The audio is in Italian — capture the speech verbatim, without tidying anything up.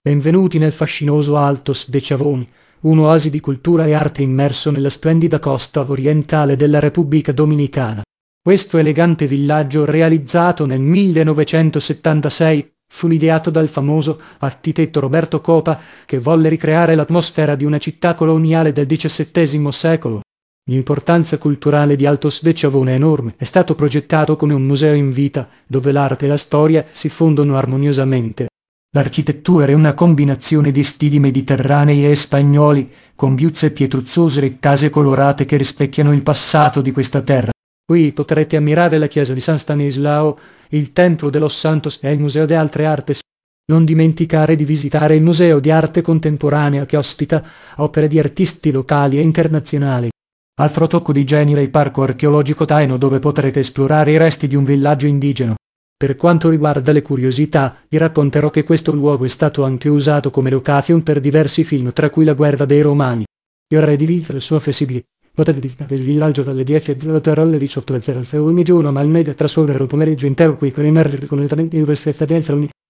Benvenuti nel fascinoso Altos de Chavoni, un'oasi di cultura e arte immerso nella splendida costa orientale della Repubblica Dominicana. Questo elegante villaggio, realizzato nel millenovecentosettantasei, fu ideato dal famoso architetto Roberto Copa, che volle ricreare l'atmosfera di una città coloniale del diciassettesimo secolo. L'importanza culturale di Altos de Chavone è enorme. È stato progettato come un museo in vita, dove l'arte e la storia si fondono armoniosamente. L'architettura è una combinazione di stili mediterranei e spagnoli, con viuzze pietruzzose e case colorate che rispecchiano il passato di questa terra. Qui potrete ammirare la chiesa di San Stanislao, il templo de los Santos e il museo de altre artes. Non dimenticare di visitare il museo di arte contemporanea che ospita opere di artisti locali e internazionali. Altro tocco di genere il parco archeologico Taino, dove potrete esplorare i resti di un villaggio indigeno. Per quanto riguarda le curiosità, vi racconterò che questo luogo è stato anche usato come location per diversi film, tra cui La guerra dei Romani. Io vorrei di vivere il suo flessibile. Potete visitare il villaggio dalle dieci alle diciotto e zero zero ogni giorno, ma al meglio trascorrere un pomeriggio intero qui per immergervi completamente in questa esperienza.